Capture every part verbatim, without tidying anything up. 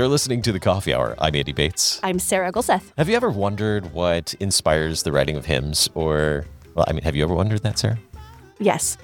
You're listening to The Coffee Hour. I'm Andy Bates. I'm Sarah Gulseth. Have you ever wondered what inspires the writing of hymns? Or, well, I mean, have you ever wondered that, Sarah? Yes.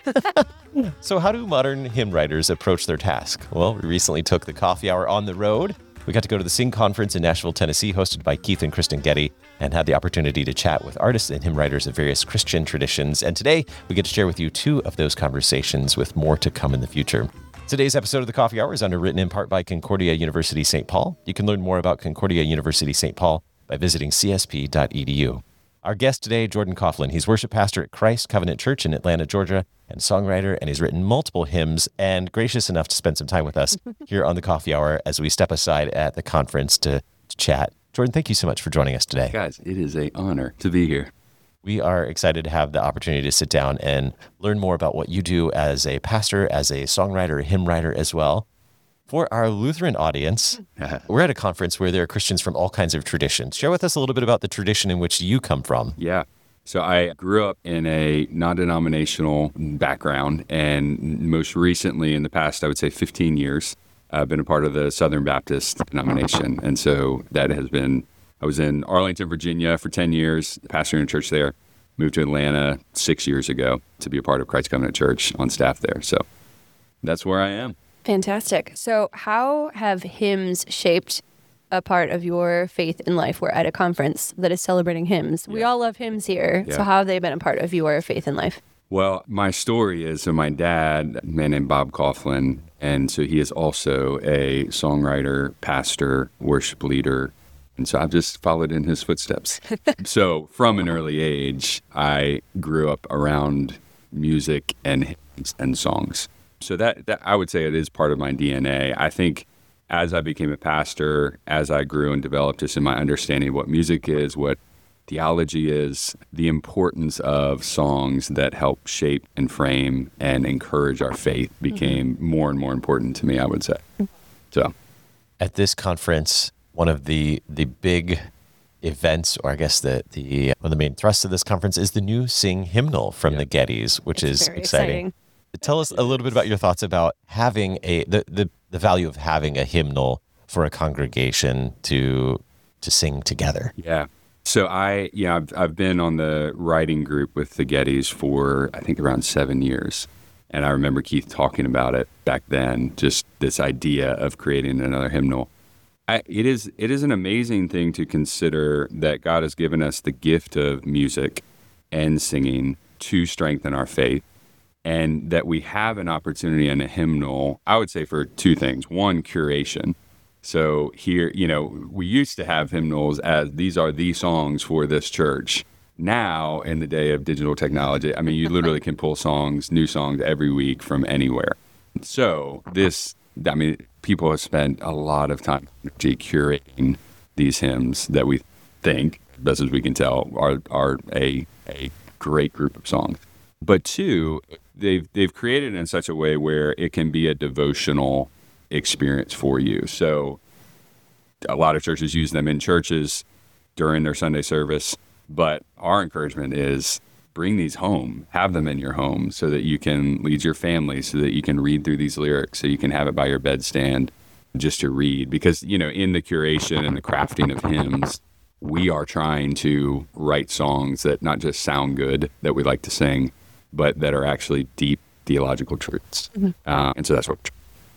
So how do modern hymn writers approach their task? Well, we recently took The Coffee Hour on the road. We got to go to the Sing Conference in Nashville, Tennessee, hosted by Keith and Kristen Getty, and had the opportunity to chat with artists and hymn writers of various Christian traditions. And today, we get to share with you two of those conversations, with more to come in the future. Today's episode of The Coffee Hour is underwritten in part by Concordia University Saint Paul. You can learn more about Concordia University Saint Paul by visiting c s p dot e d u. Our guest today, Jordan Coughlin. He's worship pastor at Christ Covenant Church in Atlanta, Georgia, and songwriter, and he's written multiple hymns, and gracious enough to spend some time with us here on The Coffee Hour as we step aside at the conference to, to chat. Jordan, thank you so much for joining us today. Guys, it is an honor to be here. We are excited to have the opportunity to sit down and learn more about what you do as a pastor, as a songwriter, a hymn writer as well. For our Lutheran audience, we're at a conference where there are Christians from all kinds of traditions. Share with us a little bit about the tradition in which you come from. Yeah. So I grew up in a non-denominational background, and most recently, in the past, I would say fifteen years, I've been a part of the Southern Baptist denomination. And so that has been, I was in Arlington, Virginia for ten years, pastoring a church there, moved to Atlanta six years ago to be a part of Christ Covenant Church on staff there. So that's where I am. Fantastic. So how have hymns shaped a part of your faith in life? We're at a conference that is celebrating hymns. Yeah. We all love hymns here. Yeah. So how have they been a part of your faith in life? Well, my story is, so my dad, a man named Bob Coughlin, and so he is also a songwriter, pastor, worship leader, and so I've just followed in his footsteps. So from an early age, I grew up around music and hymns and songs. So that, that I would say it is part of my D N A. I think as I became a pastor, as I grew and developed just in my understanding of what music is, what theology is, the importance of songs that help shape and frame and encourage our faith became mm-hmm. more and more important to me, I would say. So, at this conference, one of the the big events, or I guess the, the one of the main thrusts of this conference is the new Sing hymnal from yeah. the Gettys, which it's is exciting. exciting. Tell us a little bit about your thoughts about having a the, the, the value of having a hymnal for a congregation to to sing together. Yeah. So I, yeah, I've, I've been on the writing group with the Gettys for, I think, around seven years. And I remember Keith talking about it back then, just this idea of creating another hymnal. I, it is it is an amazing thing to consider that God has given us the gift of music and singing to strengthen our faith, and that we have an opportunity in a hymnal, I would say, for two things. One, curation. So here, you know, we used to have hymnals as these are the songs for this church. Now, in the day of digital technology, I mean, you literally can pull songs, new songs every week from anywhere. So this, I mean, people have spent a lot of time curating these hymns that we think, best as we can tell, are are a a great group of songs. But two, they've they've created it in such a way where it can be a devotional experience for you. So a lot of churches use them in churches during their Sunday service, but our encouragement is bring these home, have them in your home so that you can lead your family, so that you can read through these lyrics, so you can have it by your bedstand just to read. Because, you know, in the curation and the crafting of hymns, we are trying to write songs that not just sound good, that we like to sing, but that are actually deep theological truths. Mm-hmm. Uh, and so that's what we're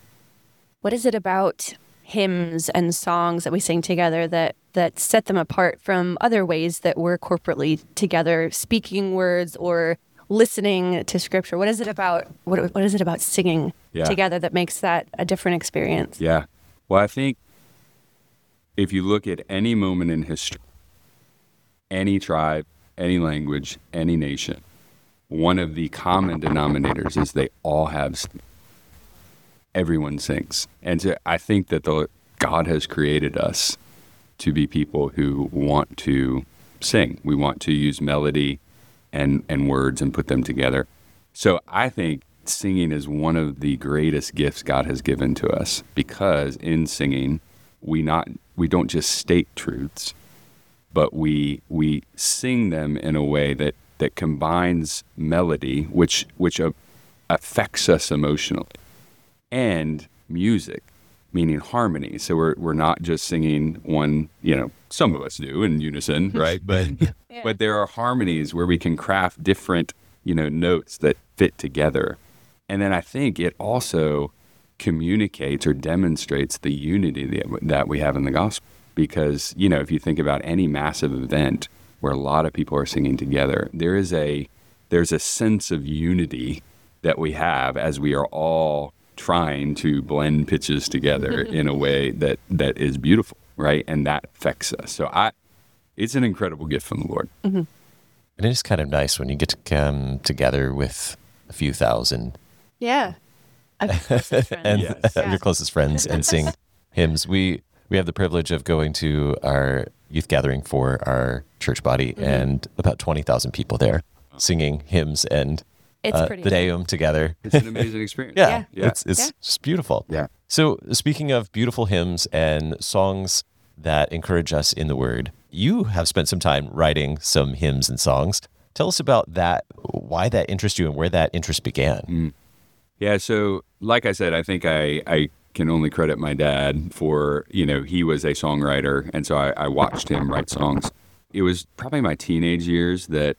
What is it about hymns and songs that we sing together that, that set them apart from other ways that we're corporately together speaking words or listening to scripture? What is it about what what is it about singing yeah. together that makes that a different experience? Yeah. Well, I think if you look at any moment in history, any tribe, any language, any nation, one of the common denominators is they all have everyone sings. And so I think that the God has created us to be people who want to sing. We want to use melody and, and words and put them together. So I think singing is one of the greatest gifts God has given to us, because in singing, we not we don't just state truths, but we we sing them in a way that, that combines melody, which which uh, affects us emotionally, and music meaning harmony. So we're we're not just singing one, you know, some of us do in unison, right? But Yeah. but there are harmonies where we can craft different, you know, notes that fit together. And then I think it also communicates or demonstrates the unity that, that we have in the gospel. Because, you know, if you think about any massive event where a lot of people are singing together, there is a there's a sense of unity that we have as we are all trying to blend pitches together in a way that that is beautiful, right? And that affects us. So I, it's an incredible gift from the Lord. And it is kind of nice when you get to come together with a few thousand Yeah. I've closest friends. and Yes. your closest friends and sing hymns. We we have the privilege of going to our youth gathering for our church body, and about twenty thousand people there singing hymns and It's uh, pretty the amazing. Deum together. It's an amazing experience. Yeah, Yeah. Yeah. it's it's Yeah. just beautiful. Yeah. So speaking of beautiful hymns and songs that encourage us in the Word, you have spent some time writing some hymns and songs. Tell us about that, why that interests you and where that interest began. Yeah, so like I said, I think I, I can only credit my dad for, you know, he was a songwriter, and so I, I watched him write songs. It was probably my teenage years that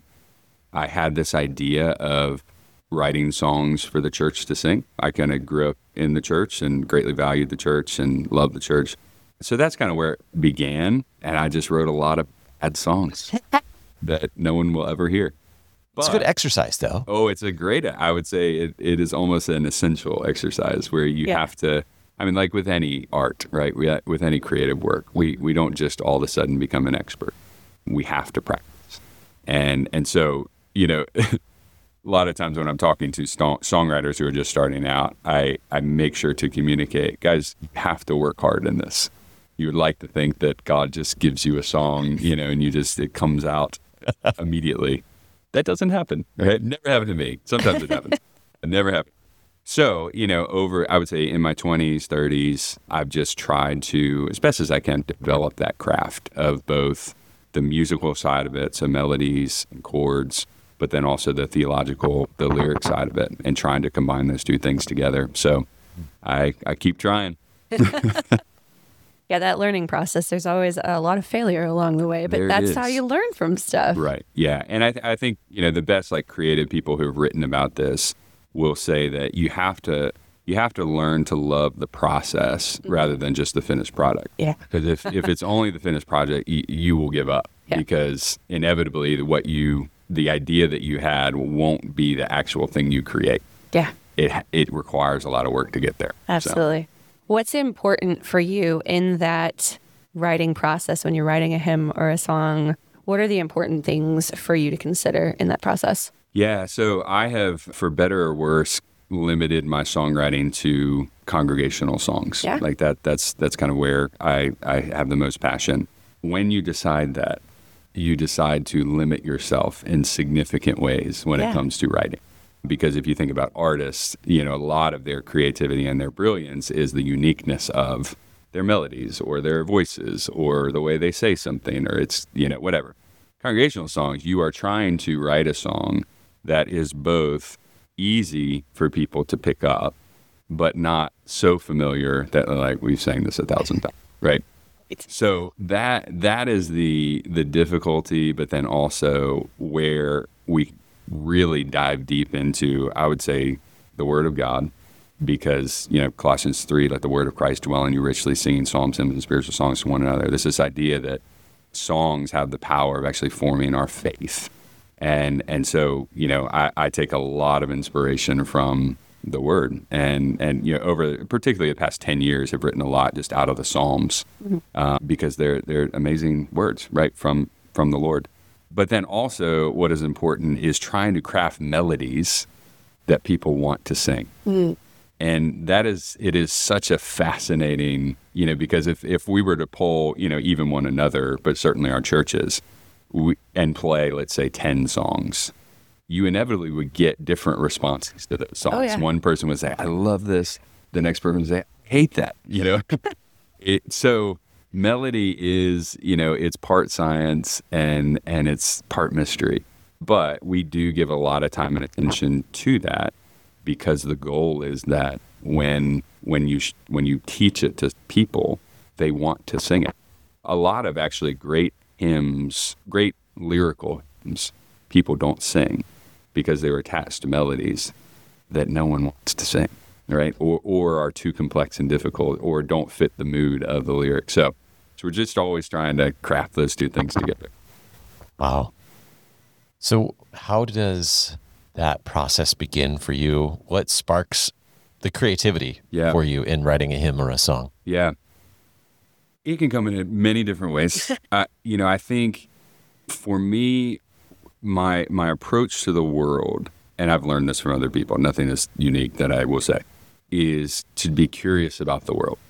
I had this idea of writing songs for the church to sing. I kind of grew up in the church and greatly valued the church and loved the church. So that's kind of where it began, and I just wrote a lot of bad songs that no one will ever hear. It's a But- good exercise, though. Oh, it's a great, I would say it, it is almost an essential exercise where you Yeah. have to, I mean, like with any art, right? We, with any creative work, we, we don't just all of a sudden become an expert. We have to practice. And, and so, you know, a lot of times when I'm talking to song, songwriters who are just starting out, I, I make sure to communicate, guys, you have to work hard in this. You would like to think that God just gives you a song, you know, and you just, it comes out immediately. That doesn't happen. Right? It never happened to me. Sometimes it happens. It never happened. So, you know, over, I would say in my twenties, thirties, I've just tried to, as best as I can, develop that craft of both the musical side of it, so melodies and chords, but then also the theological, the lyric side of it, and trying to combine those two things together. So I, I keep trying. Yeah, that learning process, there's always a lot of failure along the way, but There that's is. how you learn from stuff. Right. Yeah. And I, th- I think, you know, the best like creative people who've written about this will say that you have to you have to learn to love the process rather than just the finished product. Yeah. Because if, if it's only the finished project, y- you will give up Yeah. because inevitably what you the idea that you had won't be the actual thing you create. Yeah, It ha- it requires a lot of work to get there. So, absolutely. What's important for you in that writing process when you're writing a hymn or a song? What are the important things for you to consider in that process? yeah. So I have, for better or worse, limited my songwriting to congregational songs. Yeah. Like that. That's that's kind of where I I have the most passion. When you decide that, you decide to limit yourself in significant ways when Yeah. it comes to writing. Because if you think about artists, you know, a lot of their creativity and their brilliance is the uniqueness of their melodies or their voices or the way they say something or it's, you know, whatever. Congregational songs, you are trying to write a song that is both easy for people to pick up, but not so familiar that like we've sang this a thousand times, right? So that that is the the difficulty, but then also where we really dive deep into, I would say, the Word of God, because, you know, Colossians three, let the Word of Christ dwell in you richly, singing psalms, hymns, and spiritual songs to one another. There's this idea that songs have the power of actually forming our faith. And and so, you know, I, I take a lot of inspiration from the Word. And, and you know, over particularly the past ten years, have written a lot just out of the Psalms uh, because they're they're amazing words, right, from from the Lord. But then also what is important is trying to craft melodies that people want to sing. And that is, it is such a fascinating, you know, because if, if we were to poll, you know, even one another, but certainly our churches, we, and play, let's say, ten songs, you inevitably would get different responses to those songs. Oh, yeah. One person would say, I love this. The next person would say, I hate that, you know? it, so melody is, you know, it's part science and and it's part mystery. But we do give a lot of time and attention to that because the goal is that when when you sh- when you teach it to people, they want to sing it. A lot of actually great hymns, great lyrical hymns, people don't sing because they were attached to melodies that no one wants to sing, right? Or or are too complex and difficult, or don't fit the mood of the lyric. So, so we're just always trying to craft those two things together. Wow. So how does that process begin for you? What sparks the creativity Yeah. for you in writing a hymn or a song? Yeah. It can come in many different ways. uh, you know, I think for me, my my approach to the world, and I've learned this from other people, nothing is unique that I will say, is to be curious about the world.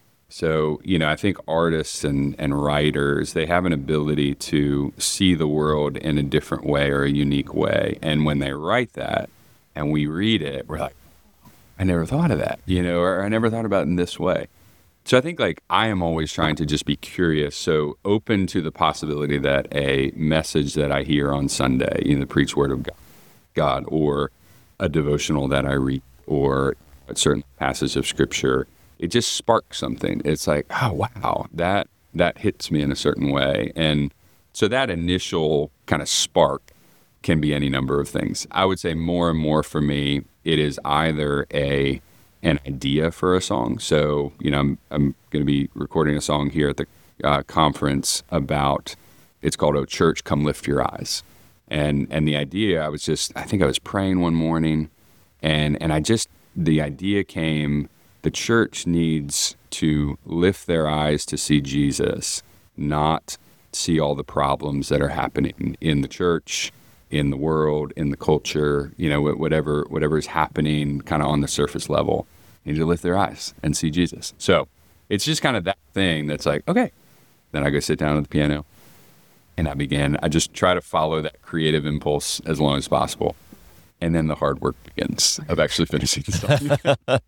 So, you know, I think artists and, and writers, they have an ability to see the world in a different way or a unique way. And when they write that and we read it, we're like, I never thought of that, you know, or I never thought about it in this way. So I think like I am always trying to just be curious, so open to the possibility that a message that I hear on Sunday, you know, the preached word of God, God, or a devotional that I read, or a certain passage of scripture, it just sparks something. It's like, oh, wow, that that hits me in a certain way. And so that initial kind of spark can be any number of things. I would say more and more for me, it is either a an idea for a song. So, you know, I'm, I'm going to be recording a song here at the uh, conference about, it's called "Oh Church, Come Lift Your Eyes." And and the idea, I was just, I think I was praying one morning, and and I just, the idea came, the church needs to lift their eyes to see Jesus, not see all the problems that are happening in the church, in the world, in the culture, you know, whatever whatever is happening kind of on the surface level. They need to lift their eyes and see Jesus. So it's just kind of that thing that's like, okay. Then I go sit down at the piano, and I begin, I just try to follow that creative impulse as long as possible. And then the hard work begins of actually finishing the song.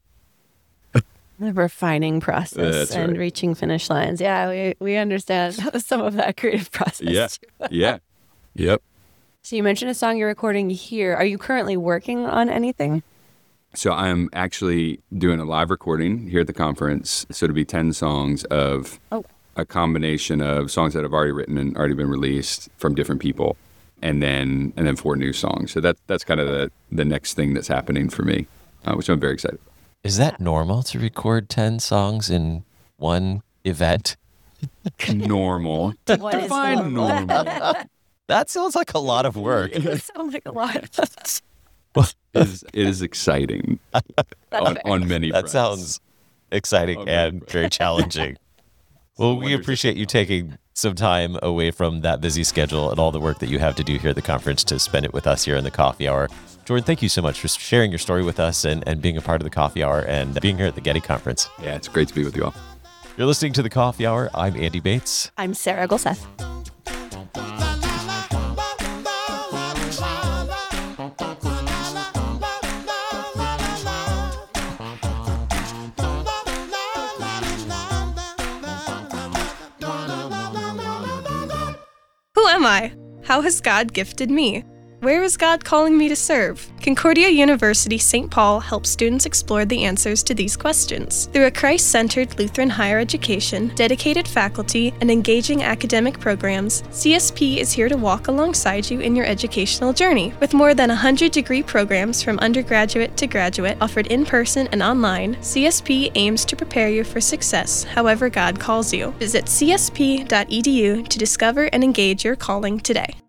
The refining process That's and right. reaching finish lines. Yeah, we, we understand some of that creative process. Yeah. too. Yeah. Yep. So you mentioned a song you're recording here. Are you currently working on anything? So I'm actually doing a live recording here at the conference. So it'll be ten songs of Oh. a combination of songs that I've already written and already been released from different people, and then and then four new songs. So that that's kind of the the next thing that's happening for me, uh, which I'm very excited about. Is that normal to record ten songs in one event? Normal. What is Define normal? normal. That sounds like a lot of work. It sounds like a lot. It is, it is exciting on, on many That fronts. sounds exciting Okay. and very challenging. Well, we appreciate you taking some time away from that busy schedule and all the work that you have to do here at the conference to spend it with us here in the coffee hour. Jordan, thank you so much for sharing your story with us and, and being a part of the coffee hour and being here at the Getty Conference. Yeah, it's great to be with you all. You're listening to the coffee hour. I'm Andy Bates. I'm Sarah Golseth. Who am I? How has God gifted me? Where is God calling me to serve? Concordia University Saint Paul helps students explore the answers to these questions. Through a Christ-centered Lutheran higher education, dedicated faculty, and engaging academic programs, C S P is here to walk alongside you in your educational journey. With more than one hundred degree programs from undergraduate to graduate offered in person and online, C S P aims to prepare you for success however God calls you. Visit c s p dot e d u to discover and engage your calling today.